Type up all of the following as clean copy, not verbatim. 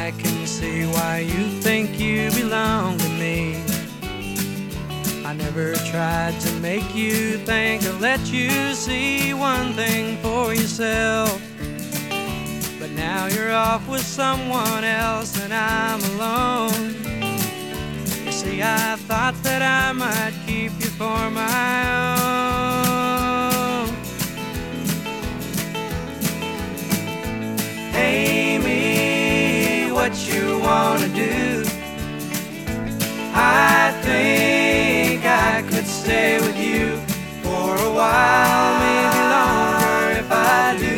I can see why you think you belong to me. I never tried to make you think or let you see one thing for yourself. But now you're off with someone else and I'm alone. You see, I thought that I might keep you for my own. Amy, what you wanna do? I think I could stay with you for a while, maybe longer if I do.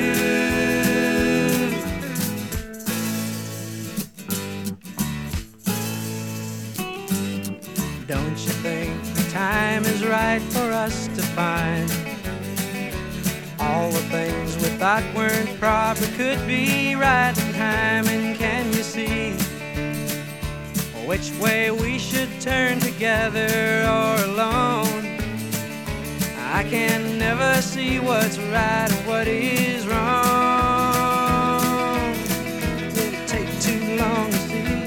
Don't you think the time is right for us to find all the things we thought weren't proper could be right in time? And can you see which way we should turn, together or alone? I can never see what's right and what is wrong. Did it take too long to see?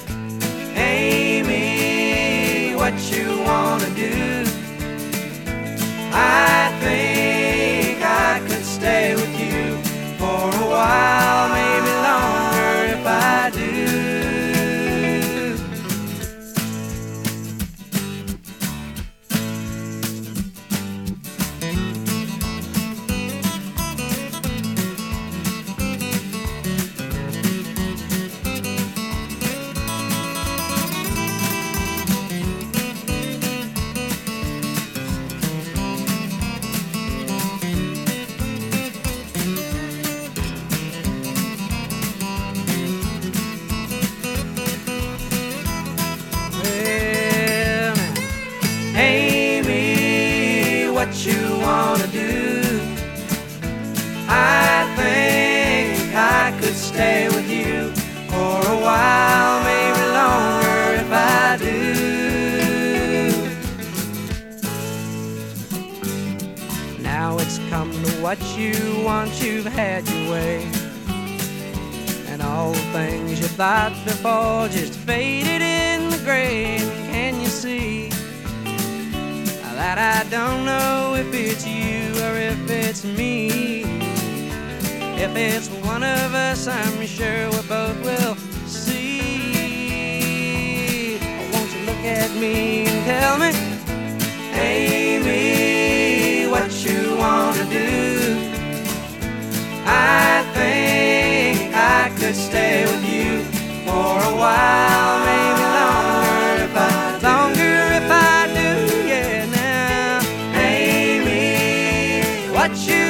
Amy, what you wanna do? I think I could stay with you for a while, maybe longer if I do. Amy, what you wanna do? I think I could stay with you for a while, maybe longer if I do. Now it's come to what you want, you've had your way, and all the things you thought before just faded in the gray. Can you see that I don't know if it's you or if it's me? If it's one of us, I'm sure we both will see. Won't you look at me and tell me, Amy, what you wanna do? I think I could stay with you for a while, maybe longer if I do, yeah. What you